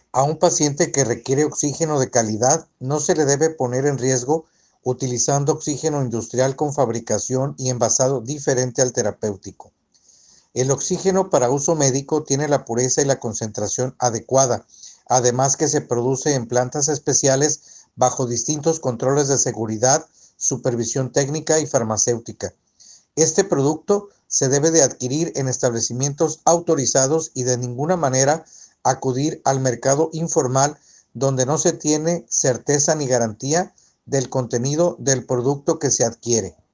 A un paciente que requiere oxígeno de calidad no se le debe poner en riesgo utilizando oxígeno industrial con fabricación y envasado diferente al terapéutico. El oxígeno para uso médico tiene la pureza y la concentración adecuada, además que se produce en plantas especiales bajo distintos controles de seguridad, supervisión técnica y farmacéutica. Este producto se debe de adquirir en establecimientos autorizados y de ninguna manera acudir al mercado informal donde no se tiene certeza ni garantía del contenido del producto que se adquiere.